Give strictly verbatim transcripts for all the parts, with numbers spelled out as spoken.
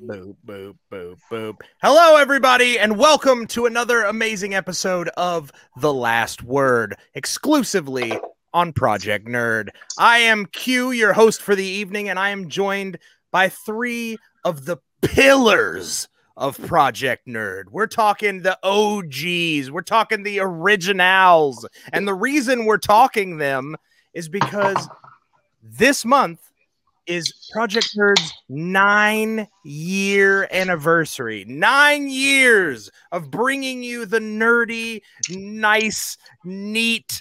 Boop, boop, boop, boop. Hello, everybody, and welcome to another amazing episode of The Last Word, exclusively on Project Nerd. I am Q, your host for the evening, and I am joined by three of the pillars of Project Nerd. We're talking the O Gs. We're talking the originals. And the reason we're talking them is because this month is Project Nerd's nine-year anniversary. Nine years of bringing you the nerdy, nice, neat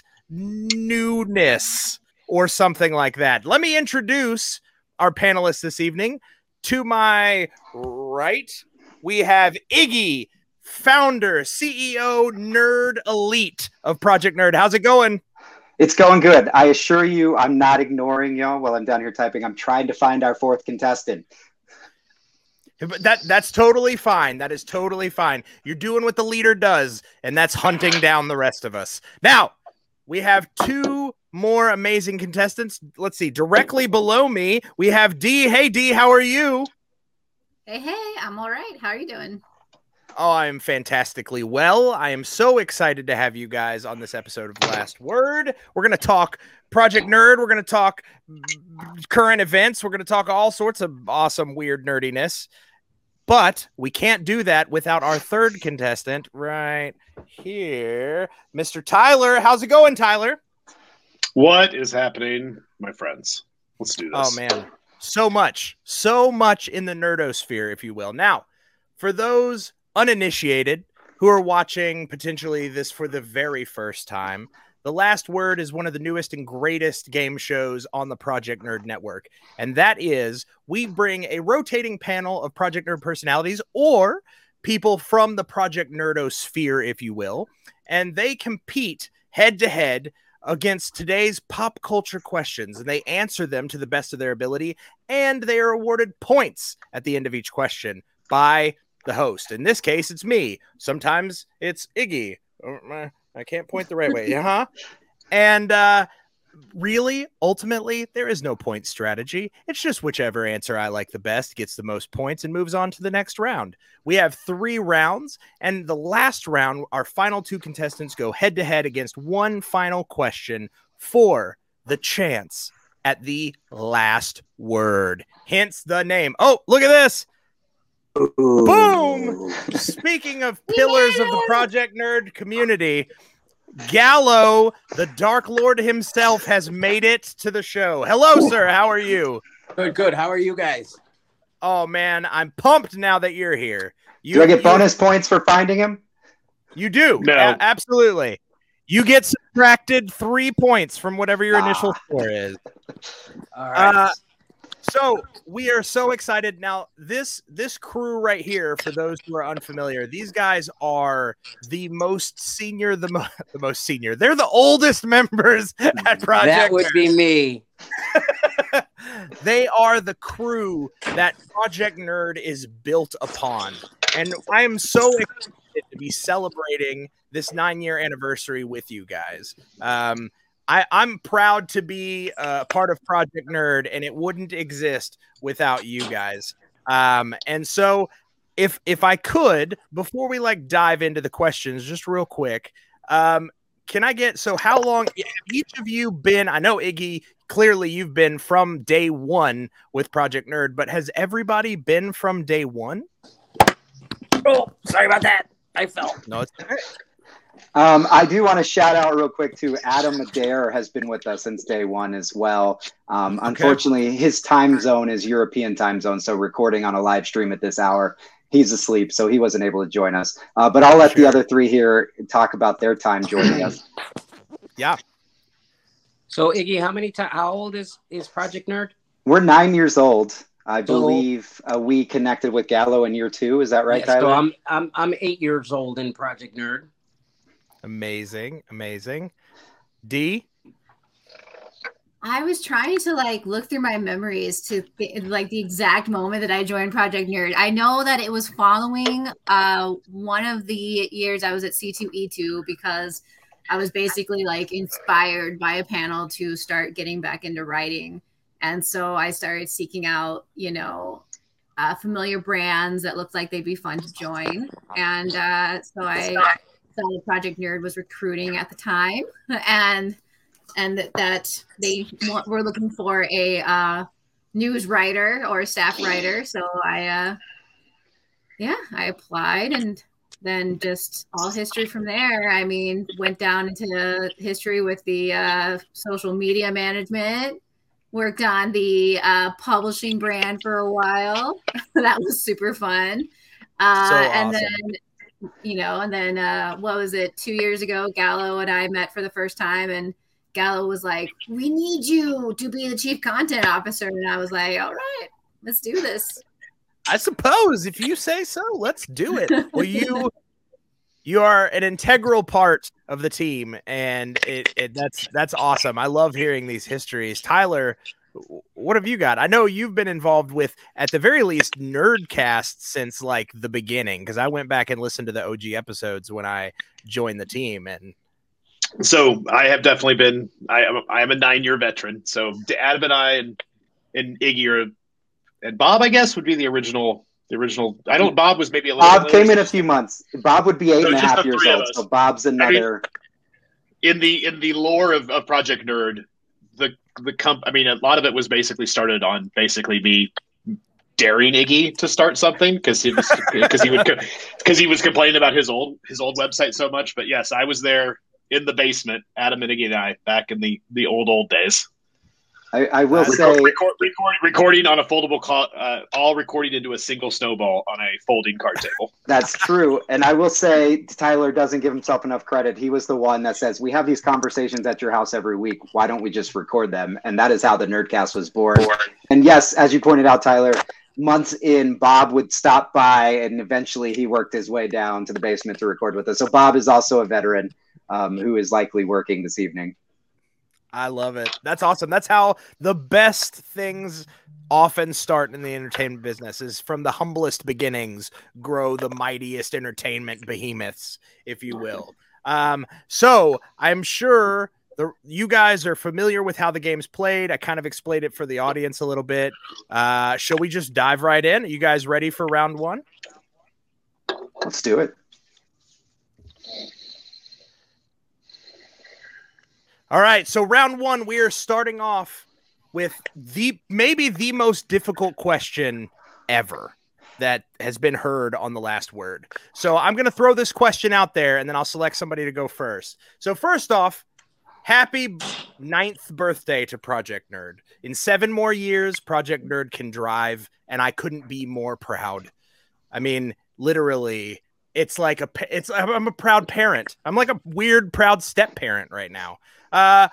newness or something like that. Let me introduce our panelists this evening. To my right, we have Iggy, founder, C E O, Nerd Elite of Project Nerd. How's it going? It's going good. I assure you, I'm not ignoring y'all while I'm down here typing. I'm trying to find our fourth contestant. But that that's totally fine. That is totally fine. You're doing what the leader does, and that's hunting down the rest of us. Now, we have two more amazing contestants. Let's see. Directly below me, we have D. Hey, D, how are you? Hey, hey, I'm all right. How are you doing? Oh, I am fantastically well. I am so excited to have you guys on this episode of The Last Word. We're going to talk Project Nerd. We're going to talk current events. We're going to talk all sorts of awesome, weird nerdiness. But we can't do that without our third contestant right here, Mister Tyler. How's it going, Tyler? What is happening, my friends? Let's do this. Oh, man. So much. So much in the nerdosphere, if you will. Now, for those uninitiated who are watching potentially this for the very first time, The Last Word is one of the newest and greatest game shows on the Project Nerd Network. And that is, we bring a rotating panel of Project Nerd personalities or people from the Project Nerdosphere, if you will, and they compete head to head against today's pop culture questions, and they answer them to the best of their ability, and they are awarded points at the end of each question by the host. In this case, it's me. Sometimes it's Iggy. I can't point the right way. Uh-huh. And uh, really, ultimately, there is no point strategy. It's just whichever answer I like the best gets the most points and moves on to the next round. We have three rounds, and the last round, our final two contestants go head-to-head against one final question for the chance at the last word. Hence the name. Oh, look at this. Ooh. Boom! Speaking of pillars yeah. of the Project Nerd community, Gallo, the Dark Lord himself, has made it to the show. Hello, sir. How are you? Good, good. How are you guys? Oh, man. I'm pumped now that you're here. You, do I get you, bonus points for finding him? You do. No. A- absolutely. You get subtracted three points from whatever your ah. initial score is. All right. Uh, So we are so excited. Now, this this crew right here, for those who are unfamiliar, these guys are the most senior, the, mo- the most senior. They're the oldest members at Project That would Nerd. be me. They are the crew that Project Nerd is built upon. And I am so excited to be celebrating this nine-year anniversary with you guys. Um I, I'm proud to be a uh, part of Project Nerd, and it wouldn't exist without you guys. Um, and so if if I could, before we like dive into the questions, just real quick, um, can I get, so how long have each of you been? I know, Iggy, clearly you've been from day one with Project Nerd, but has everybody been from day one? Oh, sorry about that. I fell. No, it's okay. Um, I do want to shout out real quick to Adam Adair has been with us since day one as well. Um, Okay. Unfortunately, his time zone is European time zone, so recording on a live stream at this hour, he's asleep, so he wasn't able to join us. Uh, but I'll let Sure. the other three here talk about their time joining us. Yeah. So, Iggy, how many times? How old is is Project Nerd? We're nine years old. I So- believe uh, we connected with Gallo in year two. Is that right, Yeah, Tyler? so I'm I'm I'm eight years old in Project Nerd. Amazing. Amazing. D? I was trying to like look through my memories to th- like the exact moment that I joined Project Nerd. I know that it was following uh, one of the years I was at C two E two because I was basically like inspired by a panel to start getting back into writing. And so I started seeking out, you know, uh, familiar brands that looked like they'd be fun to join. And uh, so I saw that Project Nerd was recruiting at the time, and and that, that they were looking for a uh, news writer or a staff writer. So I, uh, yeah, I applied, and then just all history from there. I mean, went down into history with the uh, social media management. Worked on the uh, publishing brand for a while. That was super fun. Uh, So awesome. And then, you know, and then uh, what was it? Two years ago, Gallo and I met for the first time, and Gallo was like, "We need you to be the chief content officer." And I was like, "All right, let's do this." I suppose if you say so, let's do it. Well, you you are an integral part of the team, and it, it that's that's awesome. I love hearing these histories. Tyler, what have you got? I know you've been involved with, at the very least, Nerdcast since like the beginning, because I went back and listened to the O G episodes when I joined the team. And So I have definitely been. I am. I am a nine-year veteran. So Adam and I and and Iggy are, and Bob, I guess, would be the original. The original. I don't. Bob was maybe a little. Bob came in a few months. Bob would be eight So and a it's just half the years three of old. us. So Bob's another. in the in the lore of, of Project Nerd, the the comp. I mean, a lot of it was basically started on basically me daring Iggy to start something because he was because he would because he was complaining about his old his old website so much. But yes, I was there in the basement, Adam and Iggy and I, back in the the old old days. I, I will Uh, say, Record, record, record, recording on a foldable, call, uh, all recording into a single snowball on a folding card table. that's true. And I will say, Tyler doesn't give himself enough credit. He was the one that says, we have these conversations at your house every week. Why don't we just record them? And that is how the Nerdcast was born. And yes, as you pointed out, Tyler, months in, Bob would stop by, and eventually he worked his way down to the basement to record with us. So Bob is also a veteran um, who is likely working this evening. I love it. That's awesome. That's how the best things often start in the entertainment business, is from the humblest beginnings grow the mightiest entertainment behemoths, if you will. Um, so I'm sure the, you guys are familiar with how the game's played. I kind of explained it for the audience a little bit. Uh, shall we just dive right in? Are you guys ready for round one? Let's do it. All right, so round one, we are starting off with the maybe the most difficult question ever that has been heard on The Last Word. So I'm going to throw this question out there, and then I'll select somebody to go first. So first off, happy ninth birthday to Project Nerd. In seven more years, Project Nerd can drive, and I couldn't be more proud. I mean, literally, it's like a it's I'm a proud parent. I'm like a weird proud step parent right now. Uh,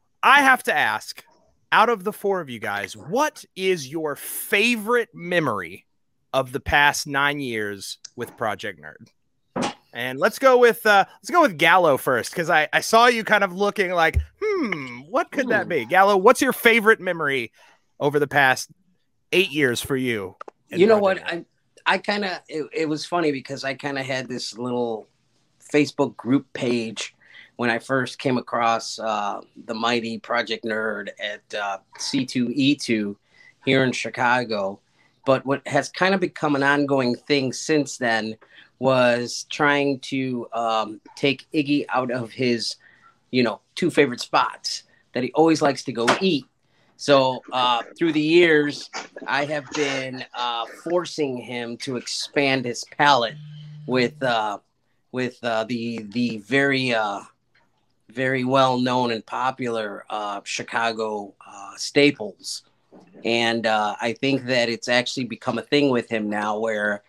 I have to ask, out of the four of you guys, what is your favorite memory of the past nine years with Project Nerd? And let's go with uh, let's go with Gallo first, because I, I saw you kind of looking like, hmm, what could that be? Gallo, what's your favorite memory over the past eight years for you? You know what? Nerd? I I kind of it, it was funny because I kind of had this little Facebook group page when I first came across uh, the mighty Project Nerd at uh, C two E two here in Chicago. But what has kind of become an ongoing thing since then was trying to um, take Iggy out of his, you know, two favorite spots that he always likes to go eat. So uh, through the years, I have been uh, forcing him to expand his palate with uh, with uh, the the very uh, very well known and popular uh, Chicago uh, staples. And uh, I think that it's actually become a thing with him now, where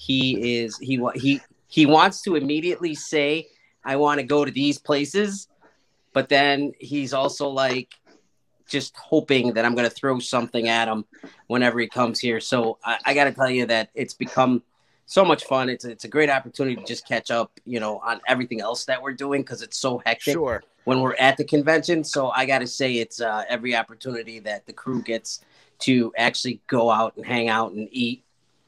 he is he he he wants to immediately say, "I want to go to these places," but then he's also like just hoping that I'm going to throw something at him whenever he comes here. So I, I got to tell you that it's become so much fun. It's it's a great opportunity to just catch up, you know, on everything else that we're doing, because it's so hectic Sure. when we're at the convention. So I got to say, it's uh, every opportunity that the crew gets to actually go out and hang out and eat.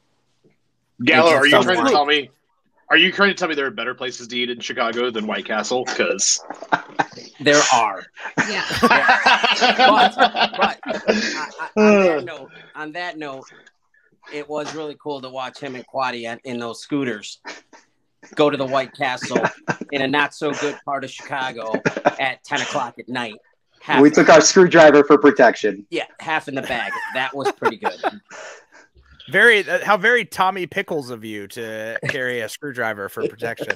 Gallo, are you Some trying to wine. tell me? Are you trying to tell me there are better places to eat in Chicago than White Castle? Because There are. Yeah. But, but I, I, on that note, on that note, it was really cool to watch him and Quaddy in those scooters go to the White Castle in a not so good part of Chicago at ten o'clock at night. Half we took our screwdriver for protection. Yeah, half in the bag. That was pretty good. Very, uh, how very Tommy Pickles of you to carry a screwdriver for protection.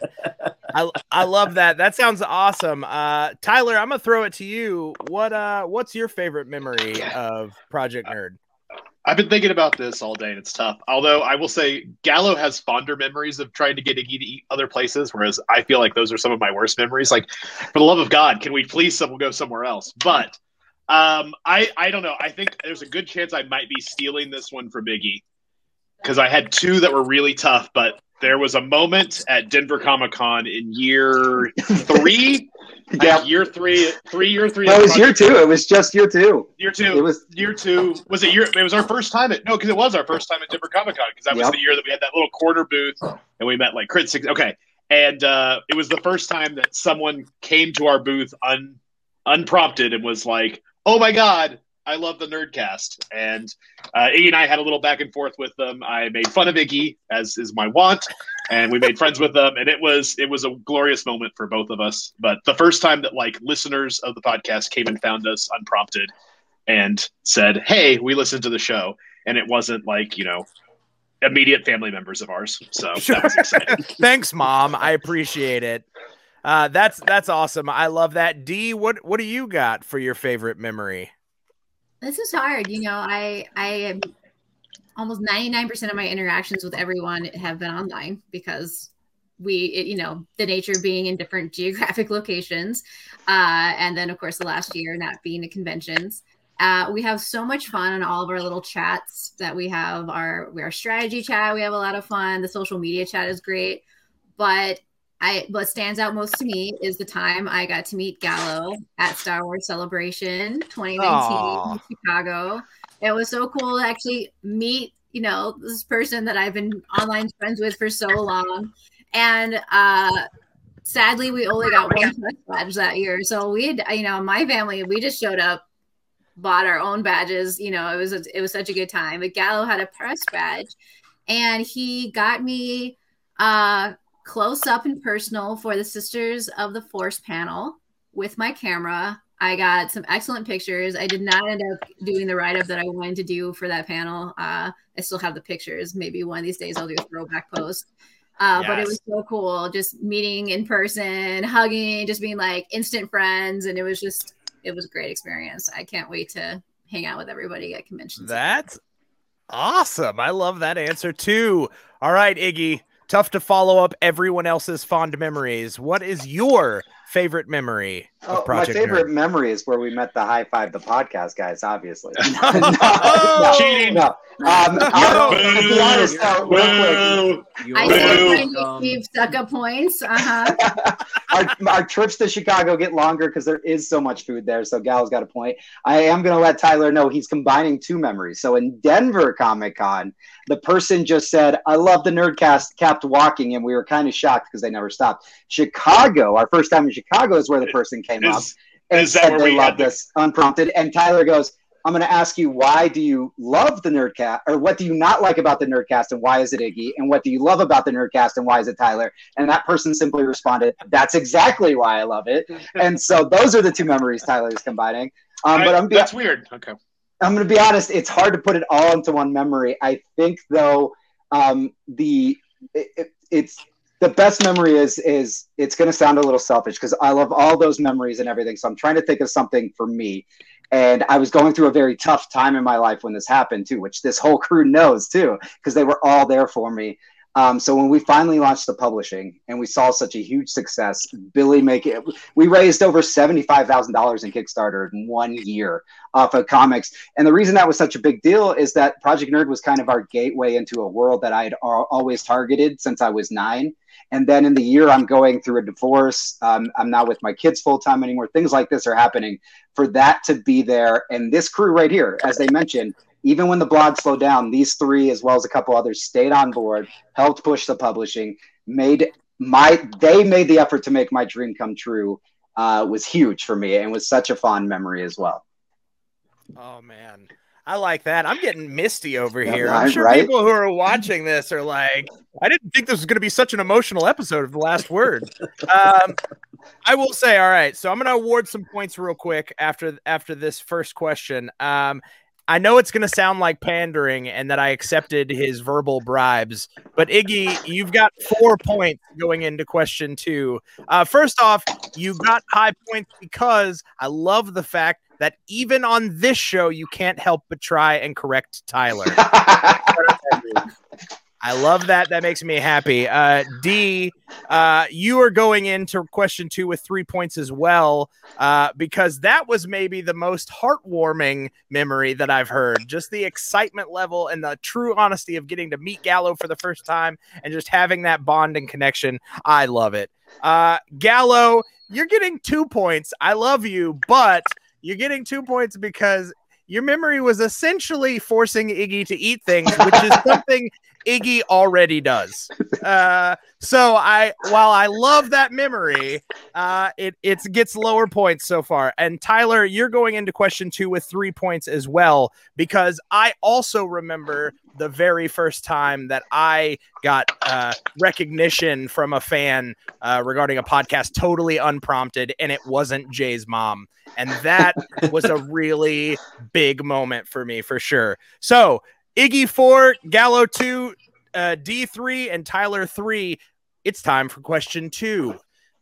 I I love that. That sounds awesome. Uh, Tyler, I'm gonna throw it to you. What uh, what's your favorite memory of Project Nerd? I've been thinking about this all day, and it's tough. Although I will say, Gallo has fonder memories of trying to get Iggy to eat other places, whereas I feel like those are some of my worst memories. Like, for the love of God, can we please someone go somewhere else? But um, I I don't know. I think there's a good chance I might be stealing this one from Iggy, because I had two that were really tough, but there was a moment at Denver Comic Con in year three. yeah, like year three, three year three. No, it was year two. It was just year two. Year two. It was year two. Was it year? It was our first time at no, because it was our first time at Denver Comic Con, because that was yep. the year that we had that little corner booth and we met like Crit Six. Okay, and uh, it was the first time that someone came to our booth un unprompted and was like, "Oh my God, I love the Nerdcast." And uh, Iggy and I had a little back and forth with them. I made fun of Iggy, as is my wont, and we made friends with them. And it was it was a glorious moment for both of us. But the first time that like listeners of the podcast came and found us unprompted and said, "Hey, we listened to the show," and it wasn't like, you know, immediate family members of ours. So sure. That was exciting. Thanks, Mom. I appreciate it. Uh, that's that's awesome. I love that. D, what what do you got for your favorite memory? This is hard. You know, I, I am almost ninety-nine percent of my interactions with everyone have been online, because we, it, you know, the nature of being in different geographic locations. Uh, and then of course the last year not being at conventions. Uh, we have so much fun on all of our little chats that we have. Our, we our strategy chat. We have a lot of fun. The social media chat is great, but I, what stands out most to me is the time I got to meet Gallo at Star Wars Celebration twenty nineteen Aww. In Chicago. It was so cool to actually meet, you know, this person that I've been online friends with for so long. And uh, sadly, we only got one press badge that year. So we had, you know, my family, we just showed up, bought our own badges. You know, it was, a, it was such a good time. But Gallo had a press badge, and he got me uh, close up and personal for the Sisters of the Force panel with my camera. I got some excellent pictures. I did not end up doing the write-up that I wanted to do for that panel. Uh, I still have the pictures. Maybe one of these days I'll do a throwback post. Uh, yes. But it was so cool just meeting in person, hugging, just being like instant friends. And it was just, it was a great experience. I can't wait to hang out with everybody at conventions. That's awesome. I love that answer too. All right, Iggy. Tough to follow up everyone else's fond memories. What is your favorite memory of oh, Project My favorite Nerd? memory is where we met the High Five the Podcast guys, obviously. no, no, Cheating. No. Um, I'll, to be honest, though, real quick. I said um, Steve Sucka points. Uh-huh. our, our trips to Chicago get longer because there is so much food there, so Gal's got a point. I am going to let Tyler know he's combining two memories. So in Denver Comic Con, the person just said, "I love the Nerdcast," kept walking, and we were kind of shocked because they never stopped. Chicago, our first time in Chicago, is where the person came is, up and said they loved us unprompted. And Tyler goes, "I'm going to ask you, why do you love the Nerdcast, or what do you not like about the Nerdcast, and why is it Iggy? And what do you love about the Nerdcast, and why is it Tyler?" And that person simply responded, "That's exactly why I love it." And so those are the two memories Tyler is combining. Um, I, but I'm that's weird. Okay. I'm going to be honest. It's hard to put it all into one memory. I think, though, um, the it, it, it's the best memory is is it's going to sound a little selfish because I love all those memories and everything. So I'm trying to think of something for me. And I was going through a very tough time in my life when this happened too, which this whole crew knows too, because they were all there for me. Um, so when we finally launched the publishing and we saw such a huge success, Billy make it, we raised over seventy-five thousand dollars in Kickstarter in one year off of comics. And the reason that was such a big deal is that Project Nerd was kind of our gateway into a world that I had always targeted since I was nine. And then in the year I'm going through a divorce, um, I'm not with my kids full time anymore. Things like this are happening. For that to be there, and this crew right here, as they mentioned, even when the blog slowed down, these three, as well as a couple others, stayed on board, helped push the publishing, made my they made the effort to make my dream come true. Uh, was huge for me and was such a fond memory as well. Oh man, I like that. I'm getting misty over Yeah, here. right, I'm sure right? people who are watching this are like, I didn't think this was going to be such an emotional episode of The Last Word. Um, I will say, all right, so I'm going to award some points real quick after after this first question. Um, I know it's going to sound like pandering and that I accepted his verbal bribes, but Iggy, you've got four points going into question two. Uh, first off, you got high points because I love the fact that even on this show, you can't help but try and correct Tyler. I love that. That makes me happy. Uh, D, uh, you are going into question two with three points as well, uh, because that was maybe the most heartwarming memory that I've heard. Just the excitement level and the true honesty of getting to meet Gallo for the first time and just having that bond and connection. I love it. Uh, Gallo, you're getting two points. I love you, but you're getting two points because your memory was essentially forcing Iggy to eat things, which is something Iggy already does. Uh, so I, while I love that memory, uh, it it gets lower points so far. And Tyler, you're going into question two with three points as well, because I also remember the very first time that I got uh, recognition from a fan uh, regarding a podcast totally unprompted, and it wasn't Jay's mom. And that was a really big moment for me, for sure. So Iggy four, Gallo two, uh, D three, and Tyler three. It's time for question two.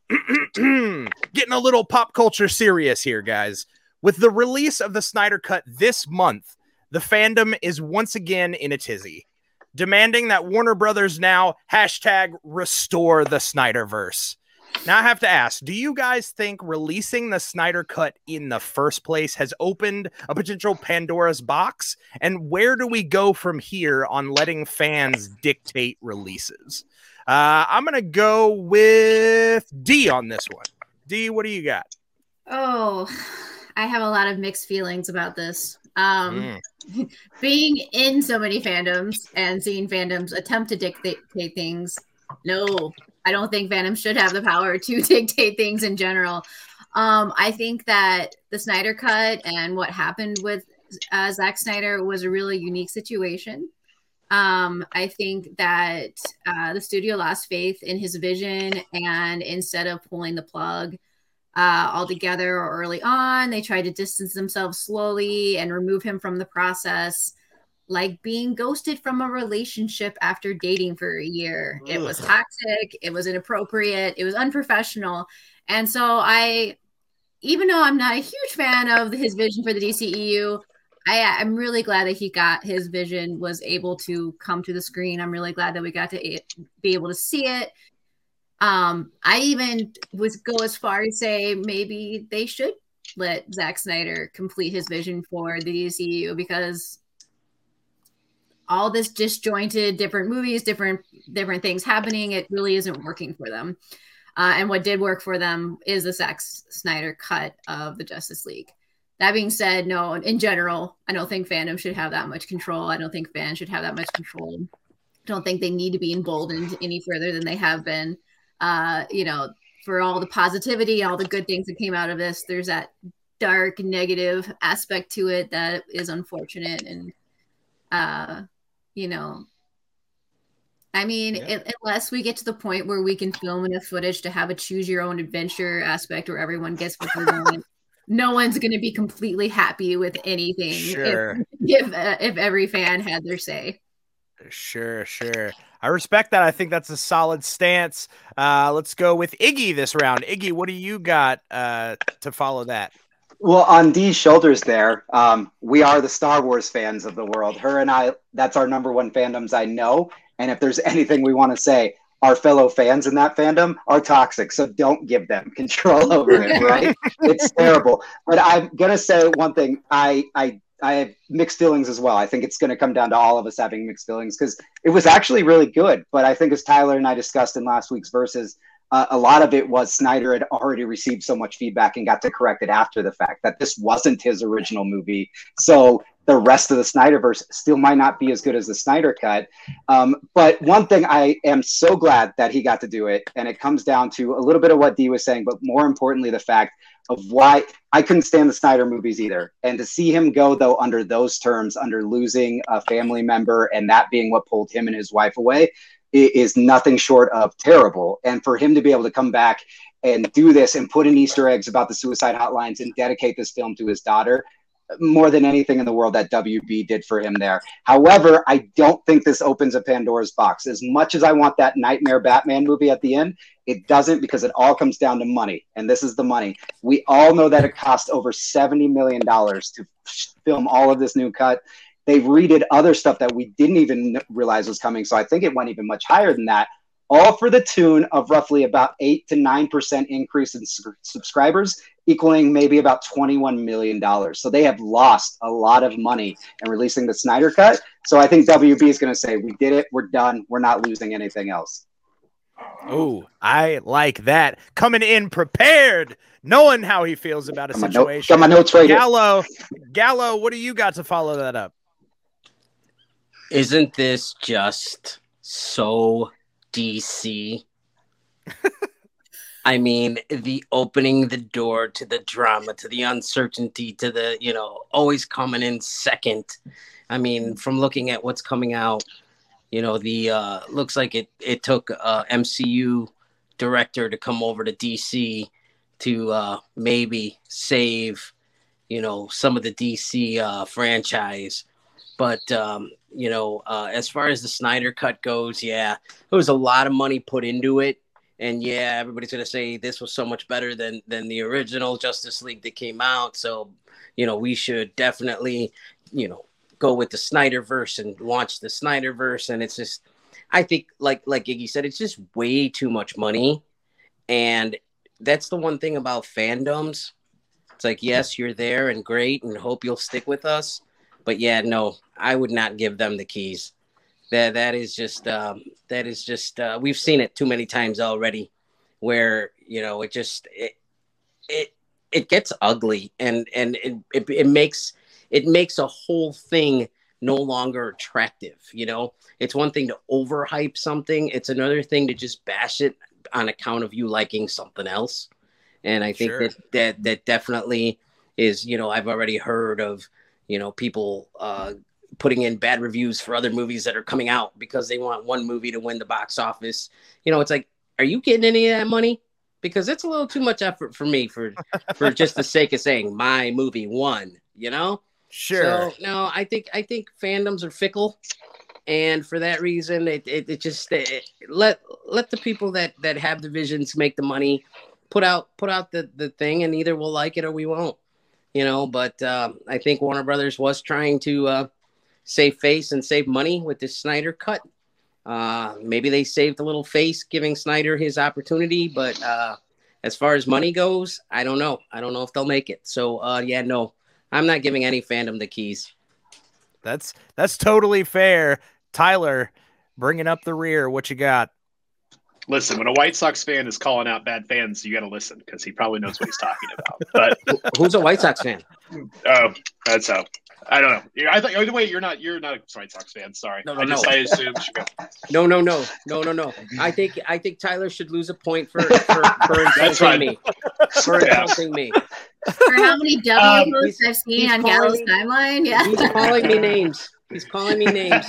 Getting a little pop culture serious here, guys. With the release of the Snyder Cut this month, the fandom is once again in a tizzy, demanding that Warner Brothers now hashtag restore the Snyderverse. Now I have to ask, do you guys think releasing the Snyder Cut in the first place has opened a potential Pandora's box? And where do we go from here on letting fans dictate releases? Uh, I'm going to go with D on this one. D, what do you got? Oh, I have a lot of mixed feelings about this. Um, mm. Being in so many fandoms and seeing fandoms attempt to dictate things, no, I don't think fandoms should have the power to dictate things in general. Um, I think that the Snyder Cut and what happened with uh, Zack Snyder was a really unique situation. Um, I think that uh, the studio lost faith in his vision, and instead of pulling the plug uh, altogether or early on, they tried to distance themselves slowly and remove him from the process, like being ghosted from a relationship after dating for a year. Ugh. It was toxic. It was inappropriate. It was unprofessional. And so I, even though I'm not a huge fan of his vision for the D C E U, I, I'm really glad that he got his vision, was able to come to the screen. I'm really glad that we got to be able to see it. Um, I even would go as far as say maybe they should let Zack Snyder complete his vision for the D C E U, because all this disjointed different movies, different different things happening, it really isn't working for them. Uh, and what did work for them is the Zack Snyder cut of the Justice League. That being said, no, in general, I don't think fandom should have that much control. I don't think fans should have that much control. I don't think they need to be emboldened any further than they have been. Uh, you know, for all the positivity, all the good things that came out of this, there's that dark, negative aspect to it that is unfortunate. And, uh, you know, I mean, yeah. it, unless we get to the point where we can film enough footage to have a choose your own adventure aspect where everyone gets what they want, no one's going to be completely happy with anything. Sure. if if, uh, if every fan had their say. Sure, sure. I respect that. I think that's a solid stance. Uh, let's go with Iggy this round. Iggy, what do you got uh, to follow that? Well, on Dee's shoulders there, um, we are the Star Wars fans of the world. Her and I, that's our number one fandoms I know. And if there's anything we want to say, our fellow fans in that fandom are toxic. So don't give them control over it, right? It's terrible. But I'm going to say one thing. I, I, I have mixed feelings as well. I think it's going to come down to all of us having mixed feelings, because it was actually really good. But I think, as Tyler and I discussed in last week's Versus, Uh, a lot of it was Snyder had already received so much feedback and got to correct it after the fact, that this wasn't his original movie. So the rest of the Snyderverse still might not be as good as the Snyder Cut. Um, but one thing I am so glad that he got to do it, and it comes down to a little bit of what Dee was saying, but more importantly, the fact of why I couldn't stand the Snyder movies either. And to see him go, though, under those terms, under losing a family member and that being what pulled him and his wife away, is nothing short of terrible. And for him to be able to come back and do this and put in Easter eggs about the suicide hotlines and dedicate this film to his daughter, more than anything in the world that W B did for him there. However, I don't think this opens a Pandora's box. As much as I want that Nightmare Batman movie at the end, it doesn't, because it all comes down to money. And this is the money. We all know that it cost over seventy million dollars to film all of this new cut. They've redid other stuff that we didn't even realize was coming. So I think it went even much higher than that, all for the tune of roughly about eight to nine percent increase in su- subscribers, equaling maybe about twenty-one million dollars. So they have lost a lot of money in releasing the Snyder Cut. So I think W B is going to say, we did it, we're done, we're not losing anything else. Oh, I like that. Coming in prepared, knowing how he feels about a Got my note- situation. got my notes right here. Gallo, Gallo, what do you got to follow that up? Isn't this just so D C? I mean, the opening the door to the drama, to the uncertainty, to the, you know, always coming in second. I mean, from looking at what's coming out, you know, the uh, looks like it, it took uh, M C U director to come over to D C to uh, maybe save, you know, some of the D C uh, franchise. But, um, you know, uh, as far as the Snyder Cut goes, yeah, there was a lot of money put into it. And yeah, everybody's going to say this was so much better than than the original Justice League that came out. So, you know, we should definitely, you know, go with the Snyderverse and launch the Snyderverse. And it's just, I think, like like Iggy said, it's just way too much money. And that's the one thing about fandoms. It's like, yes, you're there and great and hope you'll stick with us. But yeah, no, I would not give them the keys. That that is just um, that is just uh, we've seen it too many times already, where you know it just it it it gets ugly and and it, it it makes it makes a whole thing no longer attractive. You know, it's one thing to overhype something; it's another thing to just bash it on account of you liking something else. And I think Sure. that that that definitely is. You know, I've already heard of you know people. Uh, putting in bad reviews for other movies that are coming out because they want one movie to win the box office. You know, it's like, are you getting any of that money? Because it's a little too much effort for me for, for just the sake of saying my movie won, you know? Sure. So no, I think, I think fandoms are fickle. And for that reason, it, it, it just it, let, let the people that, that have the visions make the money, put out, put out the, the thing, and either we'll like it or we won't, you know? But uh, I think Warner Brothers was trying to, uh, save face and save money with this Snyder Cut. Uh, maybe they saved a little face giving Snyder his opportunity, but uh, as far as money goes, I don't know. I don't know if they'll make it. So uh, yeah, no, I'm not giving any fandom the keys. That's that's totally fair. Tyler, bringing up the rear, what you got? Listen, when a White Sox fan is calling out bad fans, you got to listen because he probably knows what he's talking about. But Who's a White Sox fan? oh, that's how. I don't know. Yeah, I thought. Either way, you're not. You're not a White Sox fan. Sorry. No, no, I just. no. I assumed. You go. No, no, no, no, no, no. I think I think Tyler should lose a point for for, for That's insulting fine. me. For Yeah. insulting me. For how many W Um, posts he's- I've seen he's on calling Gallo's me- timeline. Yeah. He's calling me names. He's calling me names.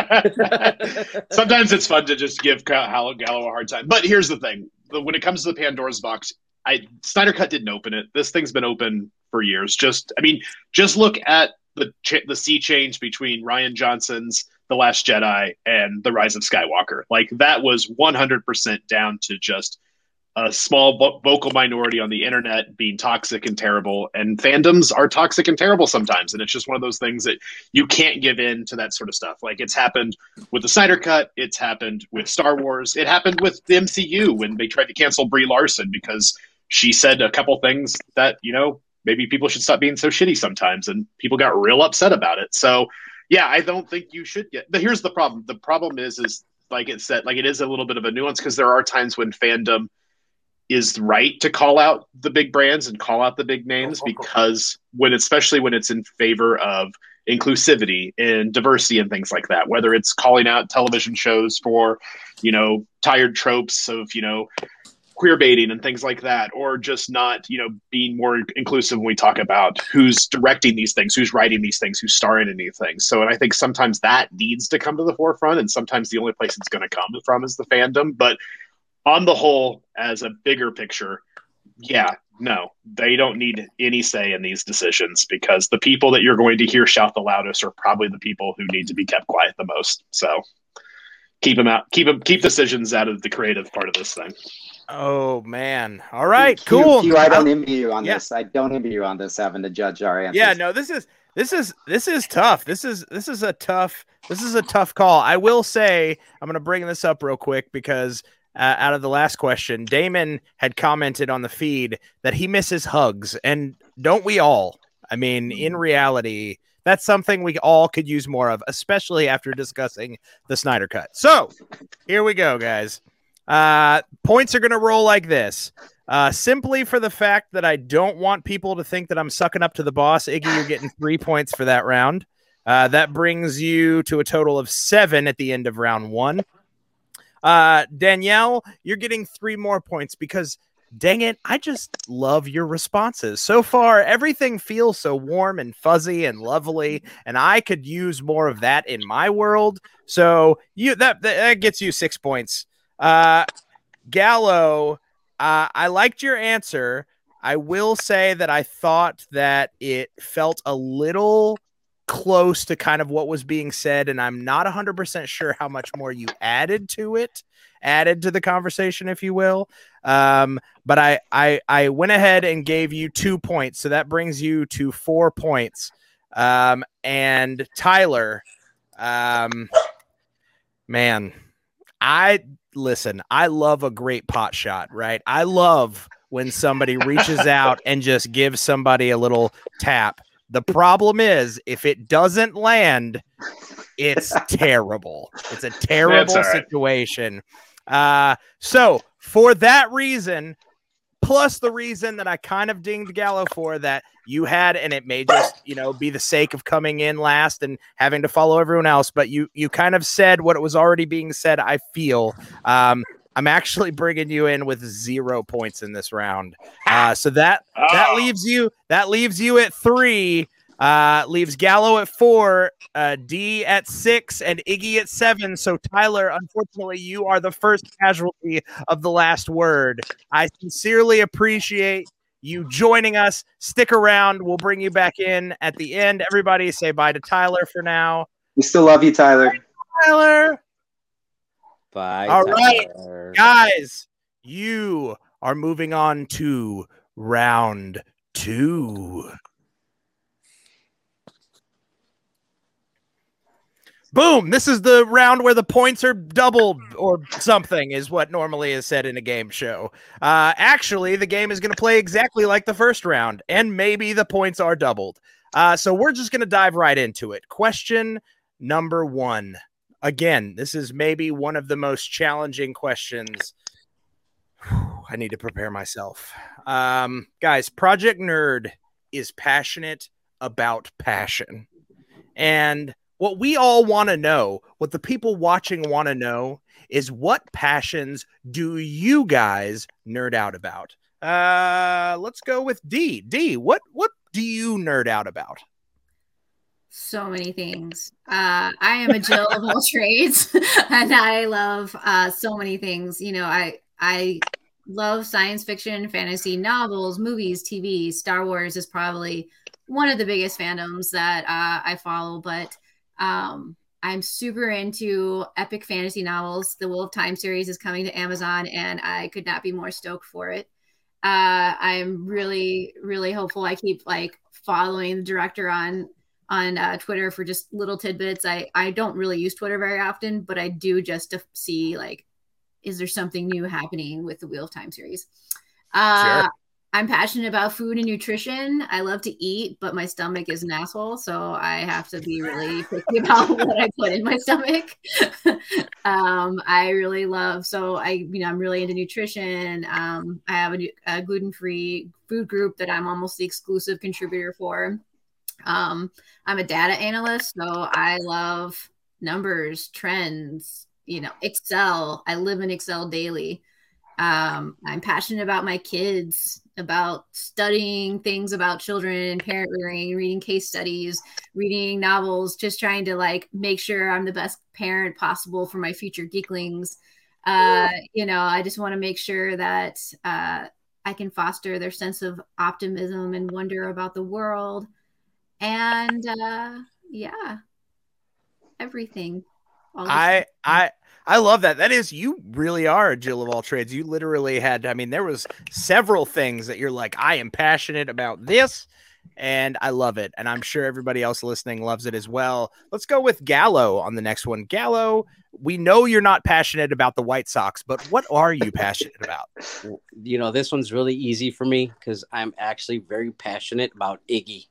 Sometimes it's fun to just give Gallo Gallo a hard time. But here's the thing: when it comes to the Pandora's box, I Snyder Cut didn't open it. This thing's been open for years. Just, I mean, just look at the ch- the sea change between Rian Johnson's The Last Jedi and The Rise of Skywalker. Like that was one hundred percent down to just a small vo- vocal minority on the internet being toxic and terrible. And fandoms are toxic and terrible sometimes. And it's just one of those things that you can't give in to that sort of stuff. Like it's happened with the Snyder Cut. It's happened with Star Wars. It happened with the M C U when they tried to cancel Brie Larson because she said a couple things that, you know, maybe people should stop being so shitty sometimes. And people got real upset about it. So yeah, I don't think you should get, but here's the problem. The problem is, is like it said, like it is a little bit of a nuance because there are times when fandom is right to call out the big brands and call out the big names because when, especially when it's in favor of inclusivity and diversity and things like that, whether it's calling out television shows for, you know, tired tropes of, you know, queer baiting and things like that, or just not, you know, being more inclusive when we talk about who's directing these things, who's writing these things, who's starring in these things. So, and I think sometimes that needs to come to the forefront, and sometimes the only place it's going to come from is the fandom. But on the whole, as a bigger picture, yeah, no, they don't need any say in these decisions, because the people that you're going to hear shout the loudest are probably the people who need to be kept quiet the most. So keep them out, keep them, keep decisions out of the creative part of this thing. Oh man! All right, Q, cool. Q, I don't envy you on yeah. this. I don't envy you on this, having to judge our answers. Yeah, no, this is this is this is tough. This is this is a tough this is a tough call. I will say, I'm going to bring this up real quick because uh, out of the last question, Damon had commented on the feed that he misses hugs, and don't we all? I mean, in reality, that's something we all could use more of, especially after discussing the Snyder Cut. So here we go, guys. Uh, points are going to roll like this. Uh, simply for the fact that I don't want people to think that I'm sucking up to the boss. Iggy, you're getting three points for that round. Uh, that brings you to a total of seven at the end of round one. Uh, Danielle, you're getting three more points because, dang it, I just love your responses. So far, everything feels so warm and fuzzy and lovely, and I could use more of that in my world. So you that, that gets you six points. Uh, Gallo, uh, I liked your answer. I will say that I thought that it felt a little close to kind of what was being said, and I'm not one hundred percent sure how much more you added to it, added to the conversation, if you will. Um, but I, I, I went ahead and gave you two points, so that brings you to four points. Um, and Tyler, um, man, I... Listen, I love a great pot shot, right? I love when somebody reaches out and just gives somebody a little tap. The problem is, if it doesn't land, it's terrible. It's a terrible That's all right. situation. Uh, so for that reason, plus the reason that I kind of dinged Gallo for that you had, and it may just, you know, be the sake of coming in last and having to follow everyone else, but you you kind of said what it was already being said, I feel. Um, I'm actually bringing you in with zero points in this round. Uh, so that that leaves you that leaves you at three. Uh, leaves Gallo at four, uh, D at six, and Iggy at seven. So, Tyler, unfortunately, you are the first casualty of the last word. I sincerely appreciate you joining us. Stick around. We'll bring you back in at the end. Everybody say bye to Tyler for now. We still love you, Tyler. Bye, Tyler. Bye. All Tyler. right, guys, you are moving on to round two. Boom. This is the round where the points are doubled or something is what normally is said in a game show. Uh, actually, the game is going to play exactly like the first round, and maybe the points are doubled. Uh, so we're just going to dive right into it. Question number one. Again, this is maybe one of the most challenging questions. Whew, I need to prepare myself. Um, guys, Project Nerd is passionate about passion. And what we all want to know, what the people watching want to know, is what passions do you guys nerd out about? Uh, let's go with D. D, what what do you nerd out about? So many things. Uh, I am a Jill of all trades, and I love uh, so many things. You know, I I love science fiction, fantasy novels, movies, T V. Star Wars is probably one of the biggest fandoms that uh, I follow, but Um, I'm super into epic fantasy novels. The Wheel of Time series is coming to Amazon, and I could not be more stoked for it. Uh, I'm really, really hopeful. I keep like following the director on on uh, Twitter for just little tidbits. I I don't really use Twitter very often, but I do just to see like, is there something new happening with the Wheel of Time series? Uh, Sure. I'm passionate about food and nutrition. I love to eat, but my stomach is an asshole, so I have to be really picky about what I put in my stomach. um, I really love, so I, you know, I'm really into nutrition. Um, I have a, a gluten-free food group that I'm almost the exclusive contributor for. Um, I'm a data analyst, so I love numbers, trends, you know, Excel. I live in Excel daily. Um, I'm passionate about my kids, about studying things about children and parent rearing, reading case studies, reading novels, just trying to like make sure I'm the best parent possible for my future geeklings. Uh, you know, I just want to make sure that uh, I can foster their sense of optimism and wonder about the world. And uh, yeah, everything. I I I love that. That is, you really are a Jill of all trades. You literally had, I mean, there was several things that you're like, I am passionate about this, and I love it. And I'm sure everybody else listening loves it as well. Let's go with Gallo on the next one. Gallo, we know you're not passionate about the White Sox, but what are you passionate about? You know, this one's really easy for me because I'm actually very passionate about Iggy.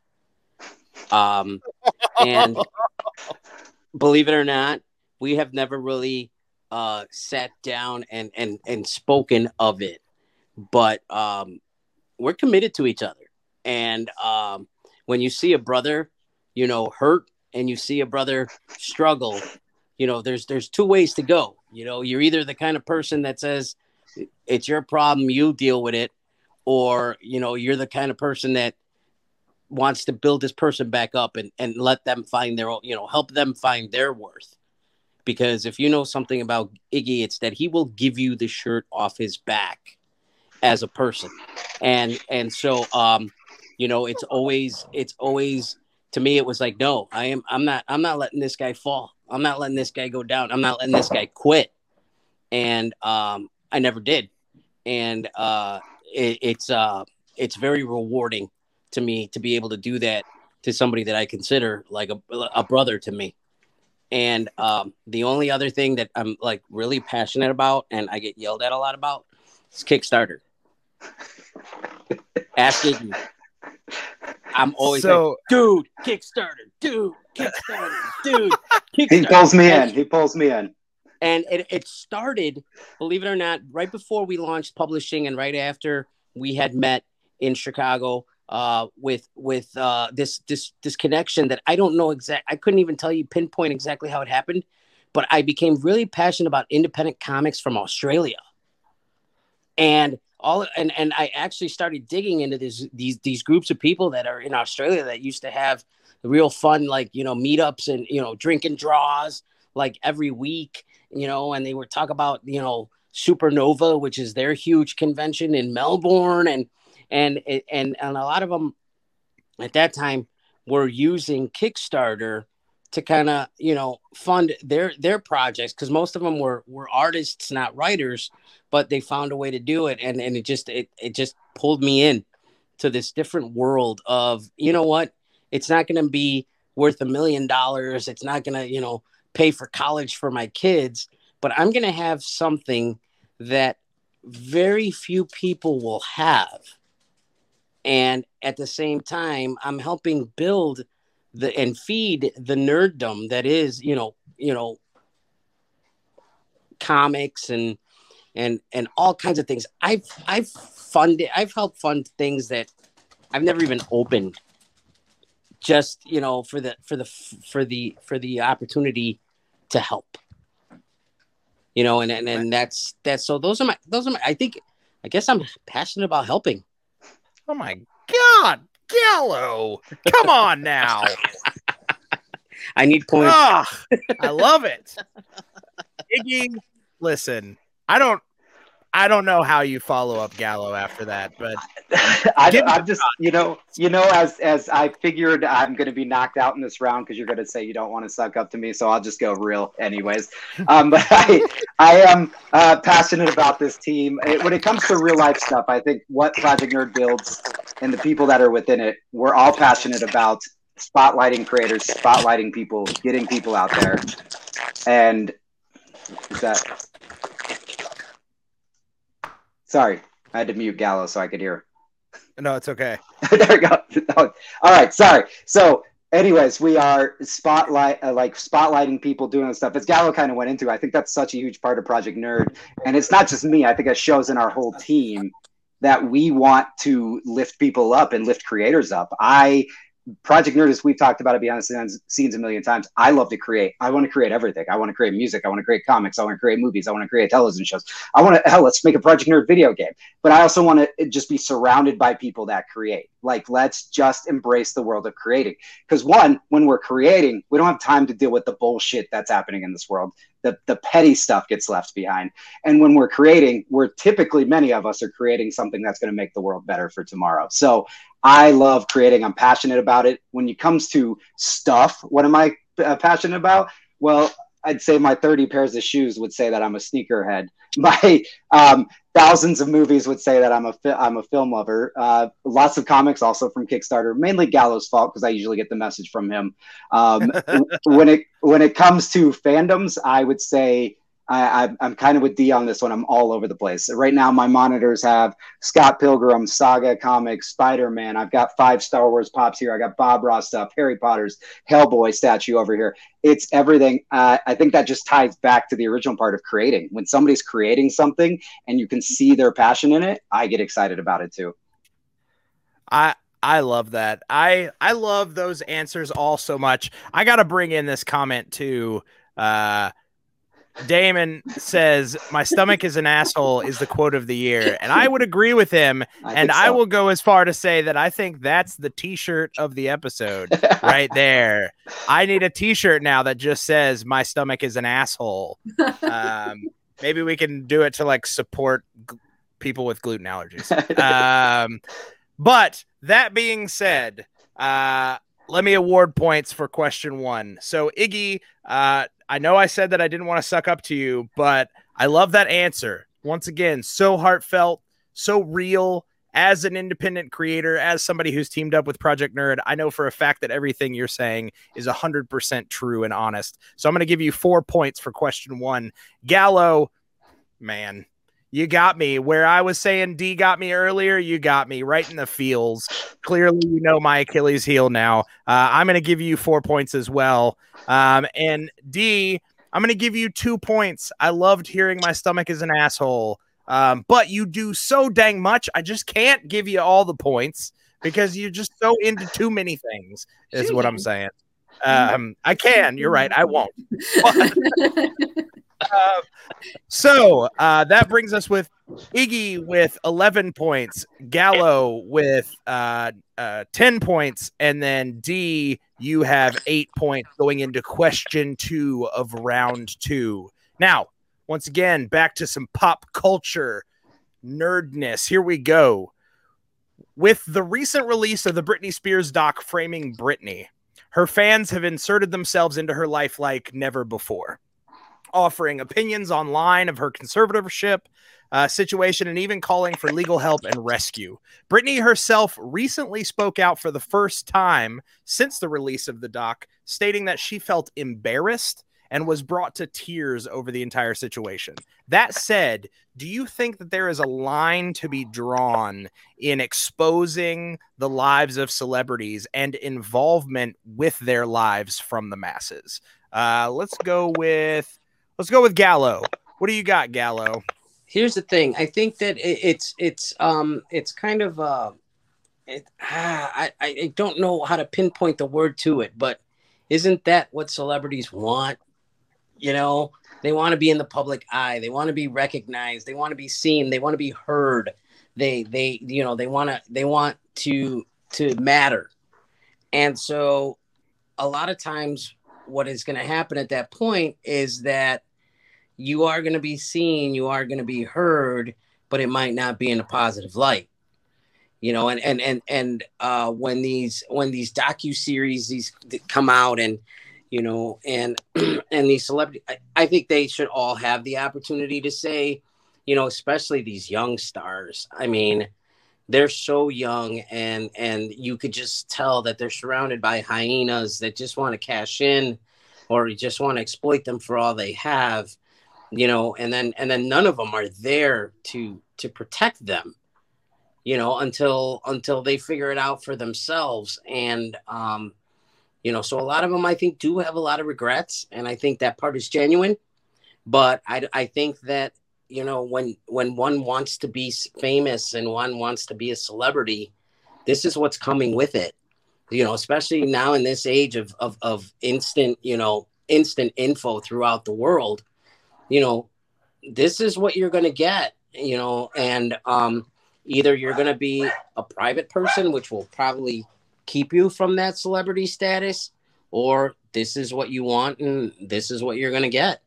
Um, and believe it or not, we have never really uh, sat down and, and, and spoken of it, but um, we're committed to each other. And um, when you see a brother, you know, hurt, and you see a brother struggle, you know, there's there's two ways to go. You know, you're either the kind of person that says it's your problem, you deal with it, or, you know, you're the kind of person that wants to build this person back up and, and let them find their own, you know, help them find their worth. Because if you know something about Iggy, it's that he will give you the shirt off his back as a person. And, and so, um, you know, it's always, it's always, to me, it was like, no, I am, I'm not, I'm not letting this guy fall. I'm not letting this guy go down. I'm not letting this guy quit. And, um, I never did. And, uh, it, it's, uh, it's very rewarding to me to be able to do that to somebody that I consider like a, a brother to me. And um, the only other thing that I'm like really passionate about and I get yelled at a lot about is Kickstarter. Ask Iggy. I'm always so, like, dude, Kickstarter, dude, Kickstarter, dude. Kickstarter. He pulls me in. He pulls me in. And it, it started, believe it or not, right before we launched publishing and right after we had met in Chicago. Uh, with with uh, this this this connection that I don't know exact. I couldn't even tell you pinpoint exactly how it happened, but I became really passionate about independent comics from Australia, and all and and I actually started digging into this these these groups of people that are in Australia that used to have real fun, like, you know, meetups and, you know, drinking draws like every week, you know, and they would talk about, you know, Supernova, which is their huge convention in Melbourne, and And, and and a lot of them at that time were using Kickstarter to kind of, you know, fund their their projects, because most of them were were artists, not writers, but they found a way to do it. And, and it just it, it just pulled me in to this different world of, you know what, it's not going to be worth a million dollars. It's not going to, you know, pay for college for my kids, but I'm going to have something that very few people will have. And at the same time, I'm helping build the and feed the nerddom that is, you know, you know, comics and and and all kinds of things. I've I've funded, I've helped fund things that I've never even opened, just, you know, for the for the for the for the opportunity to help. You know, and and, and that's that's so those are my those are my I think I guess I'm passionate about helping. Oh my God, Gallo! Come on now. I need points. Oh, I love it. Iggy, listen, I don't, I don't know how you follow up Gallo after that, but I, I'm just, you know, you know, as as I figured I'm going to be knocked out in this round because you're going to say you don't want to suck up to me, so I'll just go real, anyways. Um, but I, I am uh, passionate about this team. It, when it comes to real life stuff, I think what Project Nerd builds and the people that are within it, we're all passionate about spotlighting creators, spotlighting people, getting people out there, and is that. Sorry, I had to mute Gallo so I could hear. No, it's okay. There we go. All right, sorry. So, anyways, we are spotlight, uh, like spotlighting people doing this stuff. As Gallo kind of went into, I think that's such a huge part of Project Nerd, and it's not just me. I think it shows in our whole team that we want to lift people up and lift creators up. I Project Nerd, as we've talked about it behind the scenes a million times, I love to create. I want to create everything. I want to create music. I want to create comics. I want to create movies. I want to create television shows. I want to, hell, let's make a Project Nerd video game. But I also want to just be surrounded by people that create. Like, let's just embrace the world of creating. Because one, when we're creating, we don't have time to deal with the bullshit that's happening in this world. The, the petty stuff gets left behind. And when we're creating, we're typically, many of us are creating something that's going to make the world better for tomorrow. So I love creating. I'm passionate about it. When it comes to stuff, what am I uh, passionate about? Well, I'd say my thirty pairs of shoes would say that I'm a sneakerhead. My um, thousands of movies would say that I'm a fi- I'm a film lover. Uh, lots of comics, also from Kickstarter, mainly Gallo's fault because I usually get the message from him. Um, when it when it comes to fandoms, I would say I, I, I'm kind of with D on this one. I'm all over the place. Right now, my monitors have Scott Pilgrim, Saga Comics, Spider-Man. I've got five Star Wars pops here. I got Bob Ross stuff, Harry Potter's Hellboy statue over here. It's everything. Uh, I think that just ties back to the original part of creating. When somebody's creating something and you can see their passion in it, I get excited about it too. I I love that. I I love those answers all so much. I got to bring in this comment too. Uh, Damon says, "My stomach is an asshole" is the quote of the year. And I would agree with him. I and so. I will go as far to say that I think that's the t-shirt of the episode right there. I need a t-shirt now that just says "My stomach is an asshole." Um, maybe we can do it to like support g- people with gluten allergies. Um, but that being said, uh, let me award points for question one. So Iggy, uh, I know I said that I didn't want to suck up to you, but I love that answer. Once again, so heartfelt, so real. As an independent creator, as somebody who's teamed up with Project Nerd, I know for a fact that everything you're saying is one hundred percent true and honest. So I'm going to give you four points for question one. Gallo, man, you got me. Where I was saying D got me earlier, you got me right in the feels. Clearly, you know my Achilles heel now. Uh, I'm going to give you four points as well. Um, and D, I'm going to give you two points. I loved hearing my stomach is an asshole. Um, but you do so dang much. I just can't give you all the points because you're just so into too many things, is what I'm saying. Um, I can. You're right. I won't. But, uh, so uh, that brings us with Iggy with eleven points, Gallo with uh, uh, ten points, and then D, you have eight points going into question two of round two. Now, once again, back to some pop culture nerdness. Here we go. With the recent release of the Britney Spears doc Framing Britney, her fans have inserted themselves into her life like never before, offering opinions online of her conservatorship uh, situation and even calling for legal help and rescue. Britney herself recently spoke out for the first time since the release of the doc, stating that she felt embarrassed and was brought to tears over the entire situation. That said, do you think that there is a line to be drawn in exposing the lives of celebrities and involvement with their lives from the masses? Uh, let's go with let's go with Gallo. What do you got, Gallo? Here's the thing. I think that it, it's it's um it's kind of uh, it, ah, I I don't know how to pinpoint the word to it, but isn't that what celebrities want? You know, they want to be in the public eye. They want to be recognized. They want to be seen. They want to be heard. They, they, you know, they want to, they want to, to matter. And so a lot of times what is going to happen at that point is that you are going to be seen, you are going to be heard, but it might not be in a positive light. You know, and, and, and, and, uh, when these, when these docuseries, these come out and, you know, and and these celebrities, I, I think they should all have the opportunity to say, you know, especially these young stars. I mean, they're so young, and and you could just tell that they're surrounded by hyenas that just want to cash in, or just want to exploit them for all they have, you know. And then and then none of them are there to to protect them, you know, until until they figure it out for themselves. And um. You know, so a lot of them, I think, do have a lot of regrets. And I think that part is genuine. But I, I think that, you know, when when one wants to be famous and one wants to be a celebrity, this is what's coming with it. you know, especially now in this age of, of, of instant, you know, instant info throughout the world, you know, this is what you're going to get, you know, and um, either you're going to be a private person, which will probably keep you from that celebrity status, or this is what you want and this is what you're going to get.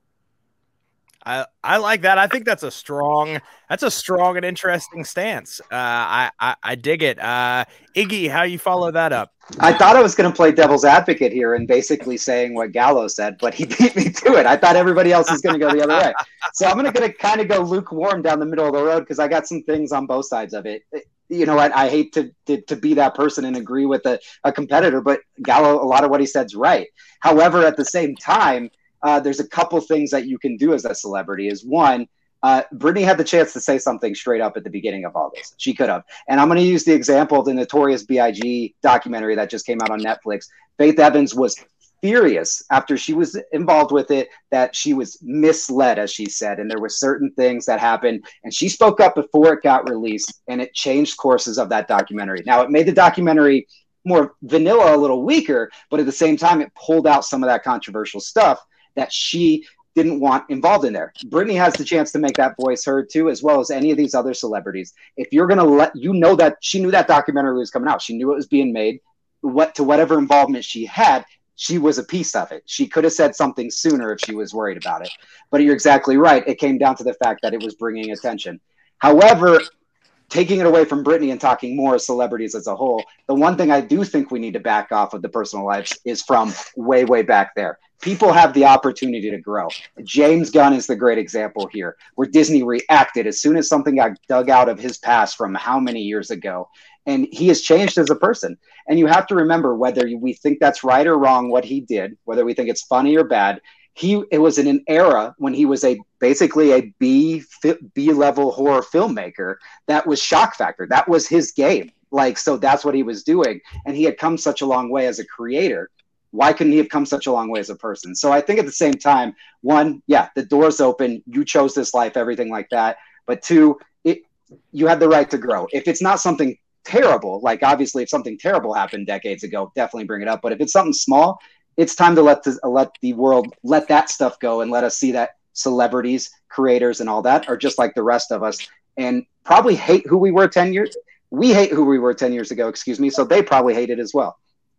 I, I like that. I think that's a strong, that's a strong and interesting stance. Uh, I, I, I dig it. Uh, Iggy, how you follow that up? I thought I was going to play devil's advocate here and basically saying what Gallo said, but he beat me to it. I thought everybody else was going to go the other way. So I'm going to kind of go lukewarm down the middle of the road because I got some things on both sides of it. You know what? I, I hate to, to to be that person and agree with a, a competitor, but Gallo, a lot of what he said is right. However, at the same time, uh, there's a couple things that you can do as a celebrity. Is one, Uh, Britney had the chance to say something straight up at the beginning of all this. She could have. And I'm going to use the example of the Notorious B I G documentary that just came out on Netflix. Faith Evans was furious after she was involved with it, that she was misled, as she said. And there were certain things that happened. And she spoke up before it got released, and it changed courses of that documentary. Now, it made the documentary more vanilla, a little weaker, but at the same time, it pulled out some of that controversial stuff that she didn't want involved in there. Britney has the chance to make that voice heard too, as well as any of these other celebrities. If you're going to let, you know, that she knew that documentary was coming out. She knew it was being made. What to whatever involvement she had, she was a piece of it. She could have said something sooner if she was worried about it. But you're exactly right. It came down to the fact that it was bringing attention. However, taking it away from Britney and talking more celebrities as a whole, the one thing I do think we need to back off of the personal lives is from way, way back there. People have the opportunity to grow. James Gunn is the great example here, where Disney reacted as soon as something got dug out of his past from how many years ago. And he has changed as a person. And you have to remember, whether we think that's right or wrong, what he did, whether we think it's funny or bad, he it was in an era when he was a basically a B B level horror filmmaker. That was shock factor. That was his game. Like, so that's what he was doing. And he had come such a long way as a creator. Why couldn't he have come such a long way as a person? So I think at the same time, one, yeah, the door's open. You chose this life, everything like that. But two, it you had the right to grow. If it's not something terrible, like obviously if something terrible happened decades ago, definitely bring it up. But if it's something small, it's time to let the, let the world let that stuff go and let us see that celebrities, creators, and all that are just like the rest of us, and probably hate who we were ten years. We hate who we were ten years ago, excuse me. So they probably hate it as well.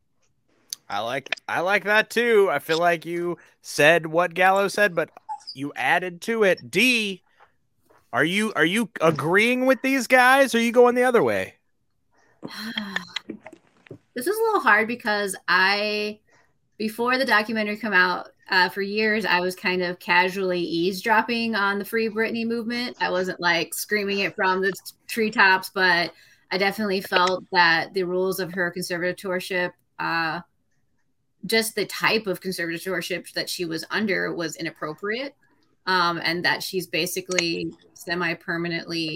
I like I like that too. I feel like you said what Gallo said, but you added to it. D, are you are you agreeing with these guys, or are you going the other way? This is a little hard because I, before the documentary come out, uh, for years I was kind of casually eavesdropping on the Free Britney movement. I wasn't like screaming it from the treetops, but I definitely felt that the rules of her conservatorship, uh, just the type of conservatorship that she was under, was inappropriate, um, and that she's basically semi-permanently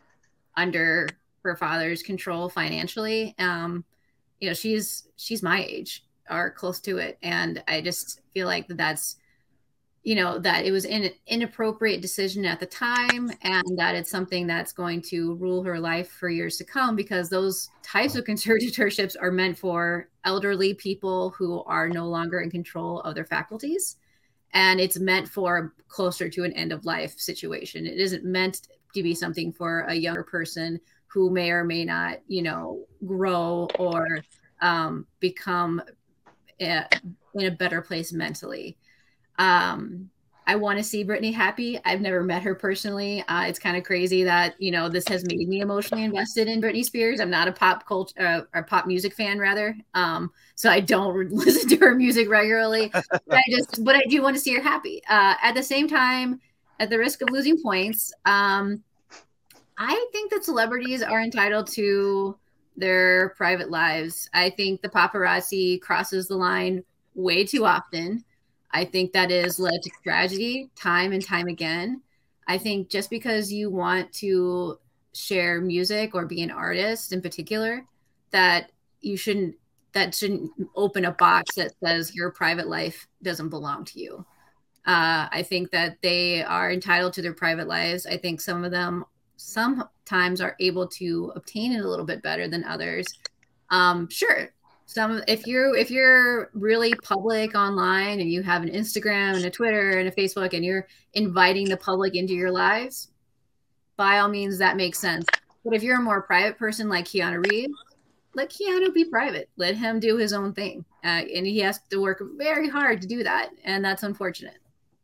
under her father's control financially. Um, you know, she's she's my age or close to it, and I just feel like that that's, you know, that it was an inappropriate decision at the time, and that it's something that's going to rule her life for years to come, because those types of conservatorships are meant for elderly people who are no longer in control of their faculties. And it's meant for closer to an end of life situation. It isn't meant to be something for a younger person who may or may not, you know, grow or um, become a, in a better place mentally. Um, I want to see Britney happy. I've never met her personally. Uh, it's kind of crazy that, you know, this has made me emotionally invested in Britney Spears. I'm not a pop culture uh, or pop music fan, rather. Um, so I don't listen to her music regularly. But I just, but I do want to see her happy. Uh, at the same time, at the risk of losing points, um, I think that celebrities are entitled to their private lives. I think the paparazzi crosses the line way too often. I think that is led to tragedy time and time again. I think just because you want to share music or be an artist in particular, that you shouldn't, that shouldn't open a box that says your private life doesn't belong to you. Uh, I think that they are entitled to their private lives. I think some of them sometimes are able to obtain it a little bit better than others. Um, sure, Some if you're if you're really public online and you have an Instagram and a Twitter and a Facebook and you're inviting the public into your lives, by all means that makes sense. But if you're a more private person like Keanu Reeves, let Keanu be private. Let him do his own thing, uh, and he has to work very hard to do that, and that's unfortunate.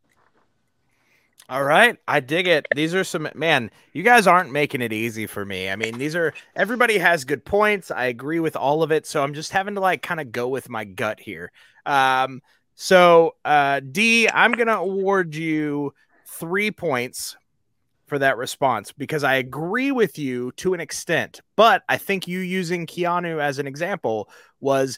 All right. I dig it. These are some, man, you guys aren't making it easy for me. I mean, these are, everybody has good points. I agree with all of it. So I'm just having to like kind of go with my gut here. Um, so uh, D, I'm going to award you three points for that response because I agree with you to an extent, but I think you using Keanu as an example was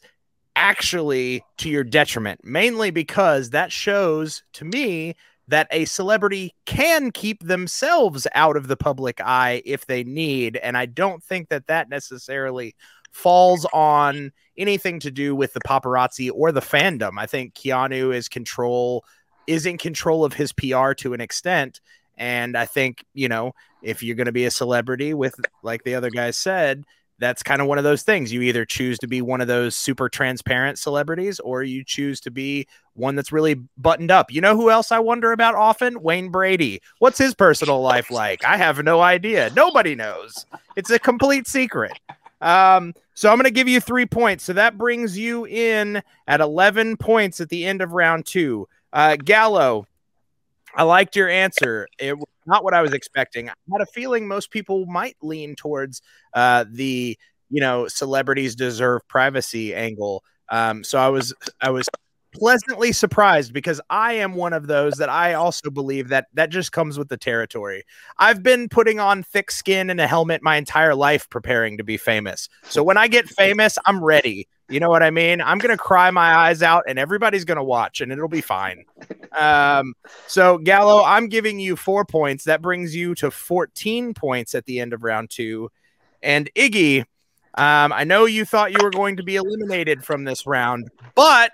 actually to your detriment, mainly because that shows to me that a celebrity can keep themselves out of the public eye if they need. And I don't think that that necessarily falls on anything to do with the paparazzi or the fandom. I think Keanu is control is in control of his P R to an extent. And I think, you know, if you're going to be a celebrity with, like the other guys said, that's kind of one of those things. You either choose to be one of those super transparent celebrities or you choose to be one that's really buttoned up. You know who else I wonder about often? Wayne Brady. What's his personal life like? I have no idea. Nobody knows. It's a complete secret. Um, so I'm going to give you three points. So that brings you in at eleven points at the end of round two. Uh, Gallo, I liked your answer. It was not what I was expecting. I had a feeling most people might lean towards uh, the, you know, celebrities deserve privacy angle. Um, so I was, I was pleasantly surprised because I am one of those that I also believe that that just comes with the territory. I've been putting on thick skin and a helmet my entire life preparing to be famous. So when I get famous, I'm ready. You know what I mean? I'm going to cry my eyes out and everybody's going to watch and it'll be fine. Um, so Gallo, I'm giving you four points. That brings you to fourteen points at the end of round two. And Iggy, um, I know you thought you were going to be eliminated from this round, but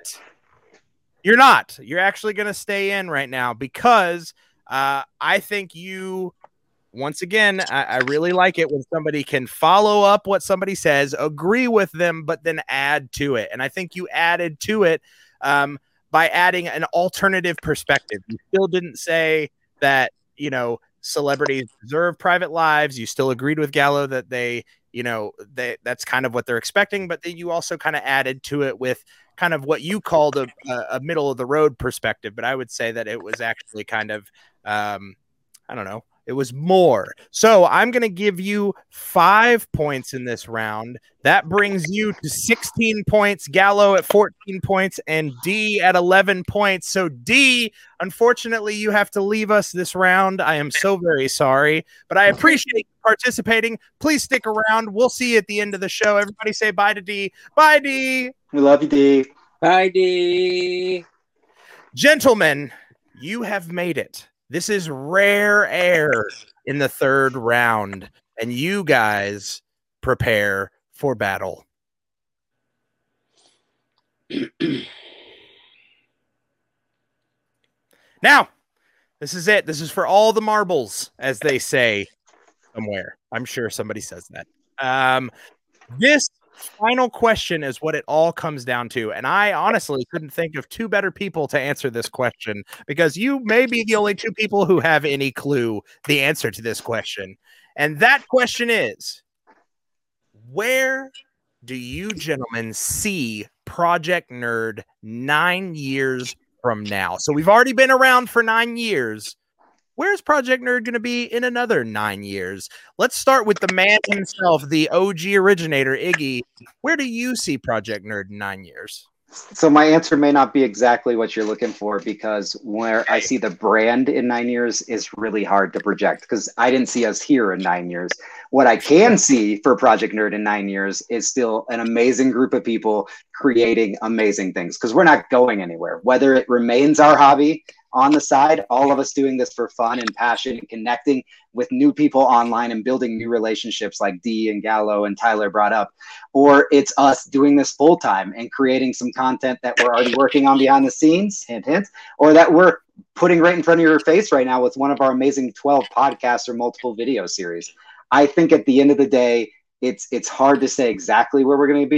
you're not. You're actually going to stay in right now because uh, I think you, once again, I, I really like it when somebody can follow up what somebody says, agree with them, but then add to it. And I think you added to it um, by adding an alternative perspective. You still didn't say that, you know, celebrities deserve private lives. You still agreed with Gallo that they, you know, they, that's kind of what they're expecting. But then you also kind of added to it with kind of what you called a, a middle of the road perspective. But I would say that it was actually kind of, um, I don't know, it was more. So I'm going to give you five points in this round. That brings you to sixteen points, Gallo at fourteen points, and D at eleven points. So D, unfortunately, you have to leave us this round. I am so very sorry, but I appreciate you participating. Please stick around. We'll see you at the end of the show. Everybody say bye to D. Bye, D. We love you, D. Bye, D. Gentlemen, you have made it. This is rare air in the third round, and you guys prepare for battle. Now, this is it. This is for all the marbles, as they say somewhere. I'm sure somebody says that. Um, this final question is what it all comes down to. And I honestly couldn't think of two better people to answer this question because you may be the only two people who have any clue the answer to this question. And that question is, where do you gentlemen see Project Nerd nine years from now? So we've already been around for nine years. Where's Project Nerd going to be in another nine years? Let's start with the man himself, the O G originator, Iggy. Where do you see Project Nerd in nine years? So my answer may not be exactly what you're looking for because where I see the brand in nine years is really hard to project because I didn't see us here in nine years. What I can see for Project Nerd in nine years is still an amazing group of people creating amazing things because we're not going anywhere. Whether it remains our hobby on the side, all of us doing this for fun and passion and connecting with new people online and building new relationships like Dee and Gallo and Tyler brought up, or it's us doing this full time and creating some content that we're already working on behind the scenes, hint, hint, or that we're putting right in front of your face right now with one of our amazing twelve podcasts or multiple video series. I think at the end of the day, it's, it's hard to say exactly where we're going to be,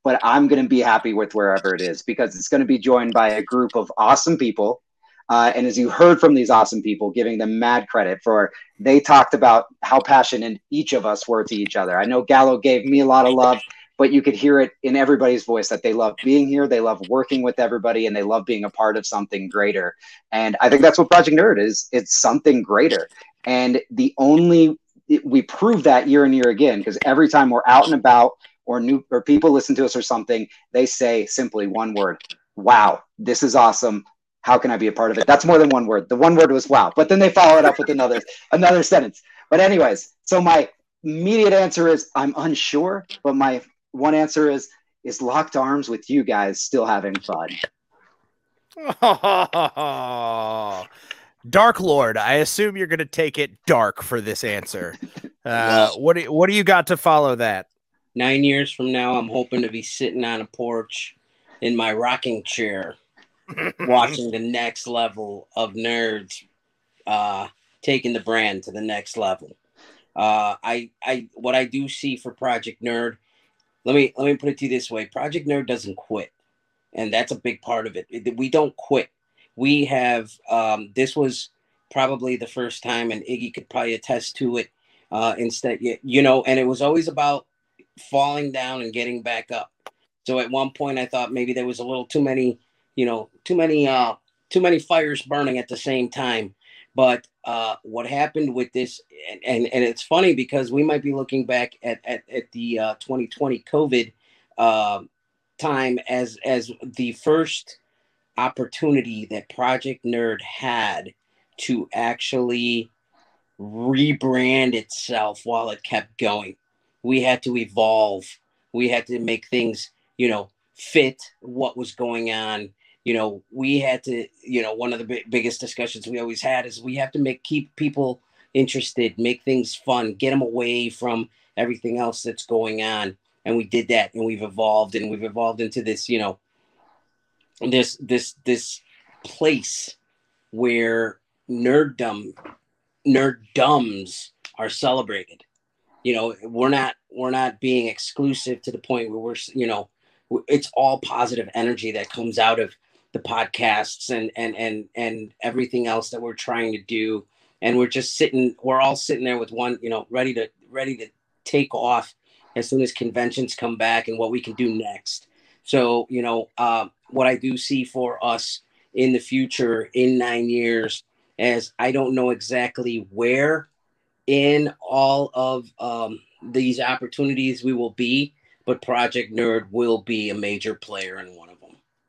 but I'm going to be happy with wherever it is because it's going to be joined by a group of awesome people. Uh, and as you heard from these awesome people, giving them mad credit for, they talked about how passionate each of us were to each other. I know Gallo gave me a lot of love, but you could hear it in everybody's voice that they love being here, they love working with everybody, and they love being a part of something greater. And I think that's what Project Nerd is. It's something greater. And the only, we prove that year and year again, because every time we're out and about or new or people listen to us or something, they say simply one word, wow, this is awesome. How can I be a part of it? That's more than one word. The one word was wow, but then they follow it up with another another sentence. But anyways, so my immediate answer is I'm unsure, but my one answer is is Locked Arms with you guys still having fun. Oh, Dark Lord, I assume you're going to take it dark for this answer. Uh, what do what do you got to follow that? Nine years from now, I'm hoping to be sitting on a porch in my rocking chair, watching the next level of nerds uh, taking the brand to the next level. Uh, I, I, what I do see for Project Nerd, let me let me put it to you this way: Project Nerd doesn't quit, and that's a big part of it. We don't quit. We have um, this was probably the first time, and Iggy could probably attest to it. Uh, instead, you know, and it was always about falling down and getting back up. So at one point, I thought maybe there was a little too many. You know, too many, uh, too many fires burning at the same time. But uh, what happened with this, and, and and it's funny because we might be looking back at at, at the uh, twenty twenty COVID uh, time as as the first opportunity that Project Nerd had to actually rebrand itself while it kept going. We had to evolve. We had to make things, you know, fit what was going on. You know, we had to, you know, one of the big, biggest discussions we always had is we have to make, keep people interested, make things fun, get them away from everything else that's going on. And we did that, and we've evolved, and we've evolved into this, you know, this, this, this place where nerddom, nerddoms are celebrated. You know, we're not, we're not being exclusive to the point where we're, you know, it's all positive energy that comes out of the podcasts and, and, and, and everything else that we're trying to do. And we're just sitting, we're all sitting there with one, you know, ready to, ready to take off as soon as conventions come back and what we can do next. So, you know, uh, what I do see for us in the future in nine years, as I don't know exactly where in all of um, these opportunities we will be, but Project Nerd will be a major player in one of them.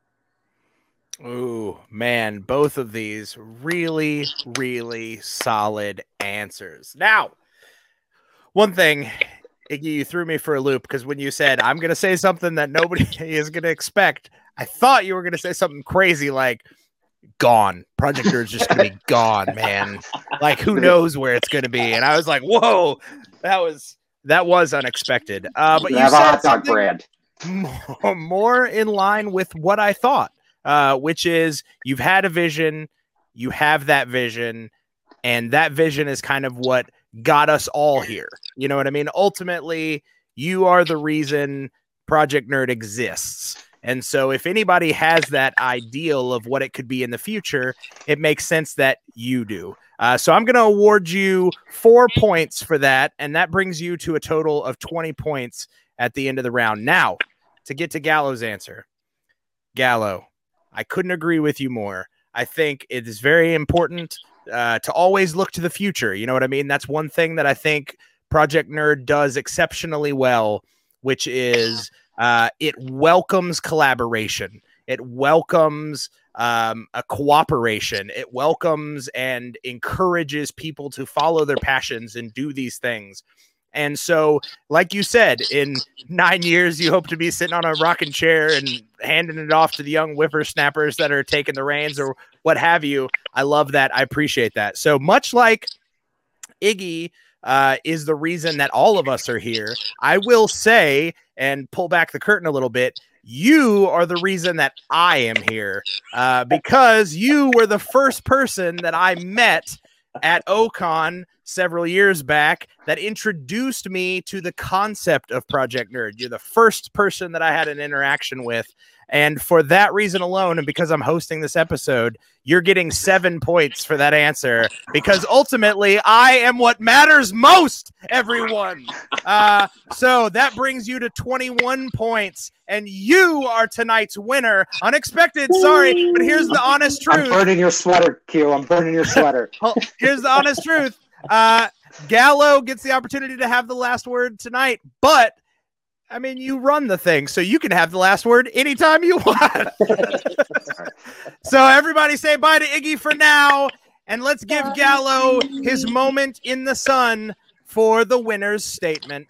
Ooh, man, both of these really, really solid answers. Now, one thing, Iggy, you threw me for a loop because when you said, I'm going to say something that nobody is going to expect, I thought you were going to say something crazy like, gone. Project Nerd's just going to be gone, man. Like, who knows where it's going to be? And I was like, whoa, that was... That was unexpected. Uh, but you, you have said a hot dog brand. More, more in line with what I thought, uh, which is you've had a vision, you have that vision, and that vision is kind of what got us all here. You know what I mean? Ultimately, you are the reason Project Nerd exists. And so if anybody has that ideal of what it could be in the future, it makes sense that you do. Uh, so I'm going to award you four points for that, and that brings you to a total of twenty points at the end of the round. Now, to get to Gallo's answer, Gallo, I couldn't agree with you more. I think it is very important uh, to always look to the future. You know what I mean? That's one thing that I think Project Nerd does exceptionally well, which is uh, it welcomes collaboration. It welcomes um, a cooperation. It welcomes and encourages people to follow their passions and do these things. And so, like you said, in nine years, you hope to be sitting on a rocking chair and handing it off to the young whippersnappers that are taking the reins or what have you. I love that. I appreciate that. So much like Iggy uh, is the reason that all of us are here, I will say, and pull back the curtain a little bit, you are the reason that I am here uh, because you were the first person that I met at O-Con several years back that introduced me to the concept of Project Nerd. You're the first person that I had an interaction with. And for that reason alone, and because I'm hosting this episode, you're getting seven points for that answer, because ultimately I am what matters most, everyone. Uh, so that brings you to twenty-one points, and you are tonight's winner. Unexpected, sorry, but here's the honest truth. I'm burning your sweater, Q. I'm burning your sweater. Here's the honest truth. Uh, Gallo gets the opportunity to have the last word tonight, but I mean, you run the thing, so you can have the last word anytime you want. So everybody say bye to Iggy for now, and let's give Gallo his moment in the sun for the winner's statement.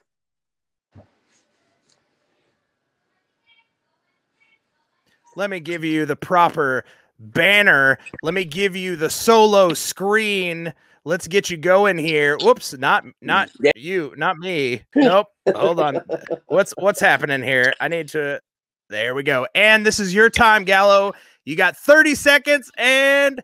Let me give you the proper banner. Let me give you the solo screen. Let's get you going here. Whoops, not not you, not me. Nope. Hold on. What's what's happening here? I need to. There we go. And this is your time, Gallo. You got thirty seconds. And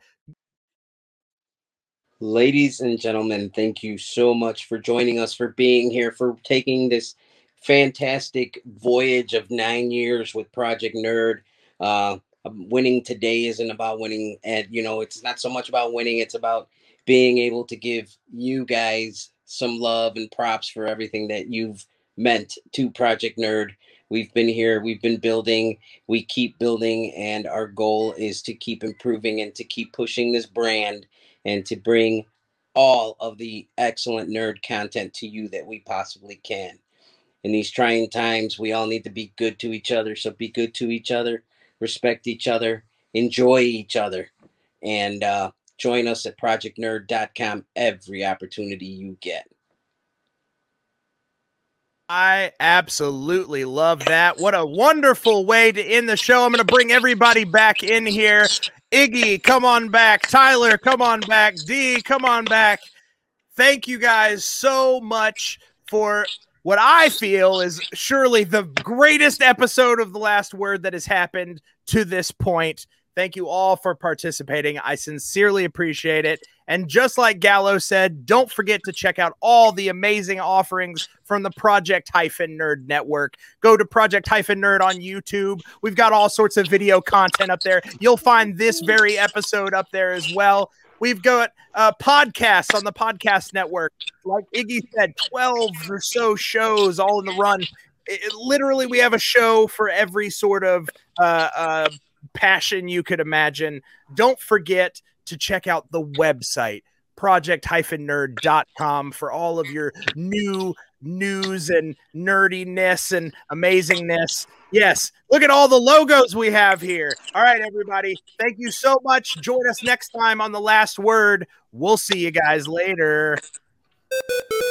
ladies and gentlemen, thank you so much for joining us, for being here, for taking this fantastic voyage of nine years with Project Nerd. Uh, winning today isn't about winning, and you know, it's not so much about winning. It's about being able to give you guys some love and props for everything that you've meant to Project Nerd. We've been here, we've been building, we keep building, and our goal is to keep improving and to keep pushing this brand and to bring all of the excellent nerd content to you that we possibly can. In these trying times, we all need to be good to each other. So be good to each other, respect each other, enjoy each other, and uh, join us at project nerd dot com every opportunity you get. I absolutely love that. What a wonderful way to end the show. I'm going to bring everybody back in here. Iggy, come on back. Tyler, come on back. D, come on back. Thank you guys so much for what I feel is surely the greatest episode of The Last Word that has happened to this point. Thank you all for participating. I sincerely appreciate it. And just like Gallo said, don't forget to check out all the amazing offerings from the Project Nerd Network. Go to Project Nerd on YouTube. We've got all sorts of video content up there. You'll find this very episode up there as well. We've got uh, podcasts on the Podcast Network. Like Iggy said, twelve or so shows all in the run. It, it, literally, we have a show for every sort of uh, uh, passion you could imagine. Don't forget to check out the website, project nerd dot com, for all of your new news and nerdiness and amazingness. Yes, look at all the logos we have here. All right, everybody, thank you so much. Join us next time on The Last Word. We'll see you guys later.